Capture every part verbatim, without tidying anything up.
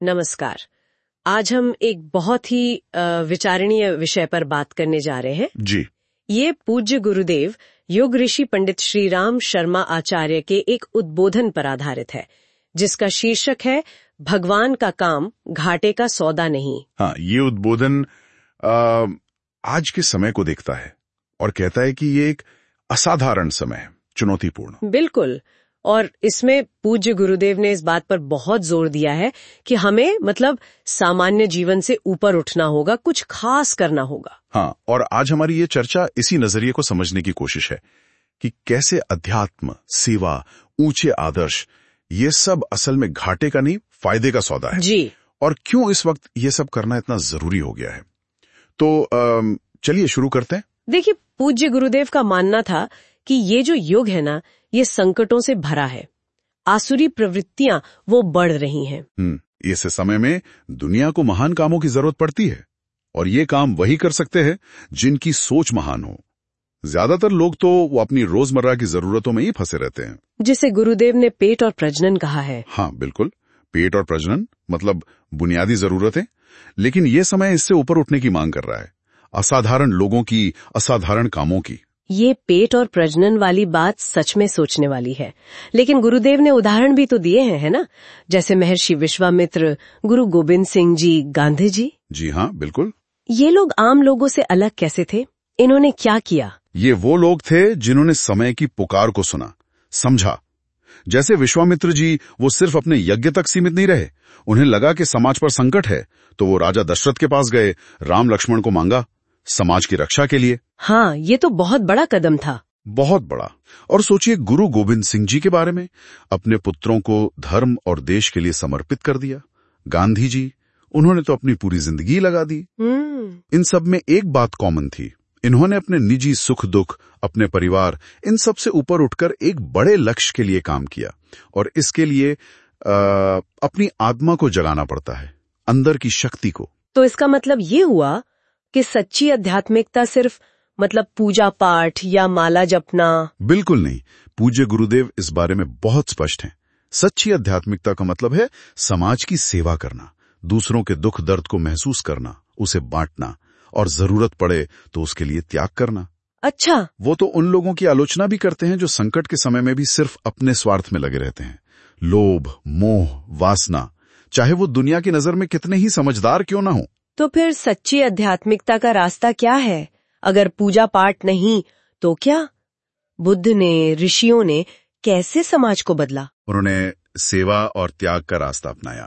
नमस्कार। आज हम एक बहुत ही अ, विचारणीय विषय पर बात करने जा रहे हैं। जी। ये पूज्य गुरुदेव योग ऋषि पंडित श्री राम शर्मा आचार्य के एक उद्बोधन पर आधारित है, जिसका शीर्षक है भगवान का काम घाटे का सौदा नहीं। हाँ, ये उद्बोधन आ, आज के समय को देखता है और कहता है कि ये एक असाधारण समय है, चुनौतीपूर्ण। बिल्कुल। और इसमें पूज्य गुरुदेव ने इस बात पर बहुत जोर दिया है कि हमें मतलब सामान्य जीवन से ऊपर उठना होगा, कुछ खास करना होगा। हाँ, और आज हमारी ये चर्चा इसी नजरिए को समझने की कोशिश है कि कैसे अध्यात्म, सेवा, ऊंचे आदर्श, ये सब असल में घाटे का नहीं, फायदे का सौदा है। जी। और क्यों इस वक्त ये सब करना इतना जरूरी हो गया है। तो अम, चलिए शुरू करते हैं। देखिए, पूज्य गुरुदेव का मानना था कि ये जो युग है ना, ये संकटों से भरा है। आसुरी प्रवृत्तियां वो बढ़ रही हैं। हम्म, ऐसे समय में दुनिया को महान कामों की जरूरत पड़ती है, और ये काम वही कर सकते हैं जिनकी सोच महान हो। ज्यादातर लोग तो वो अपनी रोजमर्रा की जरूरतों में ही फंसे रहते हैं, जिसे गुरुदेव ने पेट और प्रजनन कहा है। हाँ बिल्कुल, पेट और प्रजनन मतलब बुनियादी जरूरतें। लेकिन ये समय इससे ऊपर उठने की मांग कर रहा है, असाधारण लोगों की, असाधारण कामों की। ये पेट और प्रजनन वाली बात सच में सोचने वाली है। लेकिन गुरुदेव ने उदाहरण भी तो दिए हैं, है ना? जैसे महर्षि विश्वामित्र, गुरु गोविंद सिंह जी, गांधी जी। जी हाँ, बिल्कुल। ये लोग आम लोगों से अलग कैसे थे? इन्होंने क्या किया? ये वो लोग थे जिन्होंने समय की पुकार को सुना, समझा। जैसे विश्वामित्र जी, वो सिर्फ अपने यज्ञ तक सीमित नहीं रहे। उन्हें लगा कि समाज पर संकट है, तो वो राजा दशरथ के पास गए, राम लक्ष्मण को मांगा समाज की रक्षा के लिए। हाँ, ये तो बहुत बड़ा कदम था। बहुत बड़ा। और सोचिए गुरु गोविंद सिंह जी के बारे में, अपने पुत्रों को धर्म और देश के लिए समर्पित कर दिया। गांधी जी, उन्होंने तो अपनी पूरी जिंदगी लगा दी। इन सब में एक बात कॉमन थी, इन्होंने अपने निजी सुख दुख, अपने परिवार, इन सब से ऊपर उठकर एक बड़े लक्ष्य के लिए काम किया। और इसके लिए आ, अपनी आत्मा को जगाना पड़ता है, अंदर की शक्ति को। तो इसका मतलब ये हुआ कि सच्ची आध्यात्मिकता सिर्फ मतलब पूजा पाठ या माला जपना? बिल्कुल नहीं। पूज्य गुरुदेव इस बारे में बहुत स्पष्ट हैं। सच्ची आध्यात्मिकता का मतलब है समाज की सेवा करना, दूसरों के दुख दर्द को महसूस करना, उसे बांटना, और जरूरत पड़े तो उसके लिए त्याग करना। अच्छा। वो तो उन लोगों की आलोचना भी करते हैं जो संकट के समय में भी सिर्फ अपने स्वार्थ में लगे रहते हैं। लोभ, मोह, वासना, चाहे वो दुनिया की नजर में कितने ही समझदार क्यों ना हो। तो फिर सच्ची आध्यात्मिकता का रास्ता क्या है? अगर पूजा पाठ नहीं तो क्या? बुद्ध ने, ऋषियों ने कैसे समाज को बदला? उन्होंने सेवा और त्याग का रास्ता अपनाया,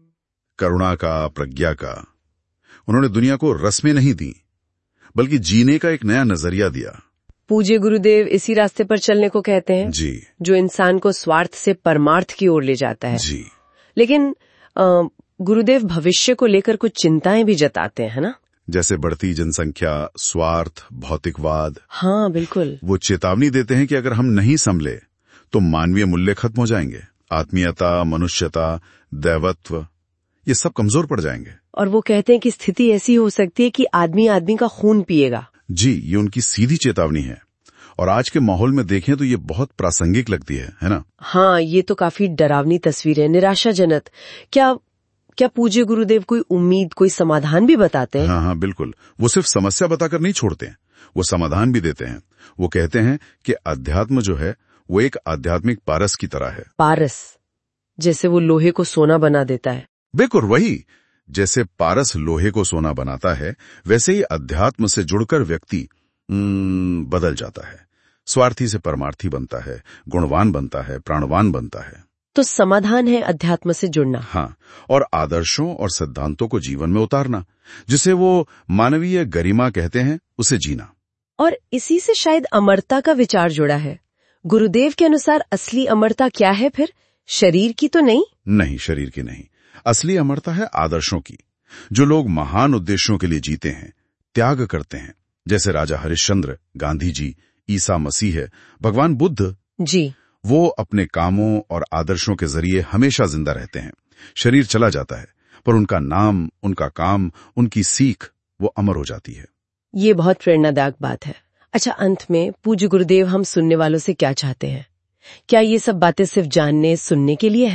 करुणा का, प्रज्ञा का। उन्होंने दुनिया को रस्में नहीं दी, बल्कि जीने का एक नया नजरिया दिया। पूज्य गुरुदेव इसी रास्ते पर चलने को कहते हैं, जी, जो इंसान को स्वार्थ से परमार्थ की ओर ले जाता है। जी। लेकिन आ, गुरुदेव भविष्य को लेकर कुछ चिंताएं भी जताते हैं, ना? जैसे बढ़ती जनसंख्या, स्वार्थ, भौतिकवाद। हाँ बिल्कुल। वो चेतावनी देते हैं कि अगर हम नहीं संभले तो मानवीय मूल्य खत्म हो जाएंगे। आत्मीयता, मनुष्यता, दैवत्व, ये सब कमजोर पड़ जाएंगे। और वो कहते हैं कि स्थिति ऐसी हो सकती है कि आदमी आदमी का खून पिएगा। जी, ये उनकी सीधी चेतावनी है। और आज के माहौल में देखें तो ये बहुत प्रासंगिक लगती है, है ना? हाँ, ये तो काफी डरावनी तस्वीर है, निराशाजनक। क्या क्या पूज्य गुरुदेव कोई उम्मीद, कोई समाधान भी बताते हैं? हाँ हाँ बिल्कुल। वो सिर्फ समस्या बताकर नहीं छोड़ते हैं, वो समाधान भी देते हैं। वो कहते हैं कि अध्यात्म जो है वो एक आध्यात्मिक पारस की तरह है। पारस? जैसे वो लोहे को सोना बना देता है? बिल्कुल वही। जैसे पारस लोहे को सोना बनाता है, वैसे ही अध्यात्म से जुड़कर व्यक्ति बदल जाता है। स्वार्थी से परमार्थी बनता है, गुणवान बनता है, प्राणवान बनता है। तो समाधान है अध्यात्म से जुड़ना। हाँ, और आदर्शों और सिद्धांतों को जीवन में उतारना, जिसे वो मानवीय गरिमा कहते हैं, उसे जीना। और इसी से शायद अमरता का विचार जुड़ा है। गुरुदेव के अनुसार असली अमरता क्या है फिर? शरीर की तो नहीं? नहीं, शरीर की नहीं। असली अमरता है आदर्शों की। जो लोग महान उद्देश्यों के लिए जीते हैं, त्याग करते हैं, जैसे राजा हरिश्चंद्र, गांधी जी, ईसा मसीह, भगवान बुद्ध जी, वो अपने कामों और आदर्शों के जरिए हमेशा जिंदा रहते हैं। शरीर चला जाता है, पर उनका नाम, उनका काम, उनकी सीख वो अमर हो जाती है। ये बहुत प्रेरणादायक बात है। अच्छा, अंत में पूज्य गुरुदेव हम सुनने वालों से क्या चाहते हैं? क्या ये सब बातें सिर्फ जानने, सुनने के लिए हैं?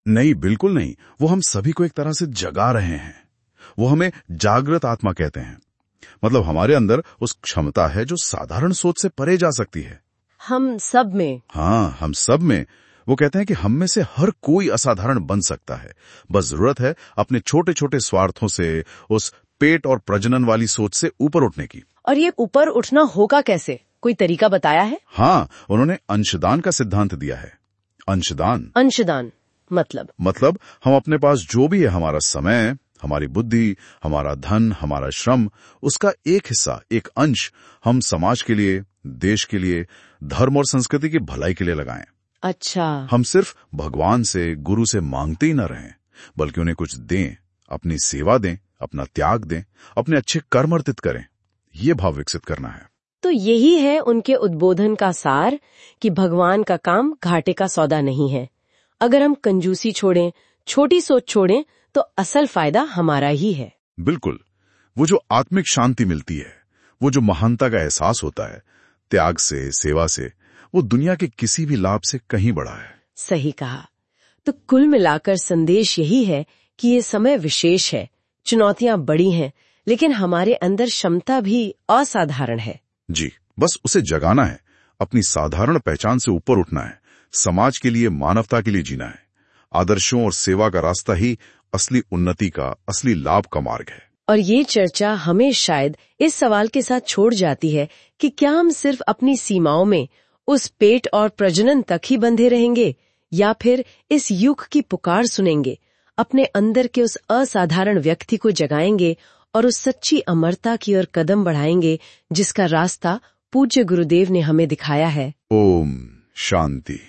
नहीं, बिल्कुल नहीं। वो हम सभी को एक तरह से जगा रहे हैं। वो हमें जागृत आत्मा कहते हैं। मतलब हमारे अंदर उस क्षमता है जो साधारण सोच से परे जा सकती है। हम सब में। हाँ, हम सब में। वो कहते हैं कि हम में से हर कोई असाधारण बन सकता है। बस जरूरत है अपने छोटे छोटे स्वार्थों से, उस पेट और प्रजनन वाली सोच से ऊपर उठने की। और ये ऊपर उठना होगा कैसे? कोई तरीका बताया है? हाँ, उन्होंने अंशदान का सिद्धांत दिया है। अंशदान अंशदान मतलब मतलब हम अपने पास जो भी है, हमारा समय, हमारी बुद्धि, हमारा धन, हमारा श्रम, उसका एक हिस्सा, एक अंश हम समाज के लिए, देश के लिए, धर्म और संस्कृति की भलाई के लिए लगाएं। अच्छा। हम सिर्फ भगवान से, गुरु से मांगते ही न रहें, बल्कि उन्हें कुछ दें, अपनी सेवा दें, अपना त्याग दें, अपने अच्छे कर्म अर्पित करें। ये भाव विकसित करना है। तो यही है उनके उद्बोधन का सार कि भगवान का काम घाटे का सौदा नहीं है। अगर हम कंजूसी छोड़ें, छोटी सोच छोड़ें, तो असल फायदा हमारा ही है। बिल्कुल। वो जो आत्मिक शांति मिलती है, वो जो महानता का एहसास होता है त्याग से, सेवा से, वो दुनिया के किसी भी लाभ से कहीं बड़ा है। सही कहा। तो कुल मिलाकर संदेश यही है कि ये समय विशेष है, चुनौतियां बड़ी हैं, लेकिन हमारे अंदर क्षमता भी असाधारण है। जी, बस उसे जगाना है, अपनी साधारण पहचान से ऊपर उठना है, समाज के लिए, मानवता के लिए जीना है। आदर्शों और सेवा का रास्ता ही असली उन्नति का, असली लाभ का मार्ग है। और ये चर्चा हमें शायद इस सवाल के साथ छोड़ जाती है कि क्या हम सिर्फ अपनी सीमाओं में, उस पेट और प्रजनन तक ही बंधे रहेंगे, या फिर इस युग की पुकार सुनेंगे, अपने अंदर के उस असाधारण व्यक्ति को जगाएंगे और उस सच्ची अमरता की ओर कदम बढ़ाएंगे जिसका रास्ता पूज्य गुरुदेव ने हमें दिखाया है। ओम शांति।